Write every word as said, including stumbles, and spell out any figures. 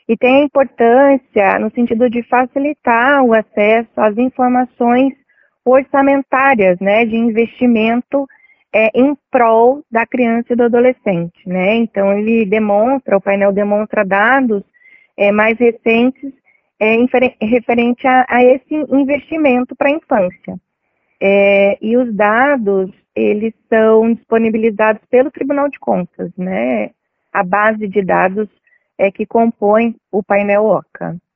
e tem a importância no sentido de facilitar o acesso às informações orçamentárias, né, de investimento é, em prol da criança e do adolescente, né? Então ele demonstra, o painel demonstra dados é, mais recentes é, referente a, a esse investimento para a infância. É, e os dados, eles são disponibilizados pelo Tribunal de Contas, né? A base de dados é que compõe o painel OCA.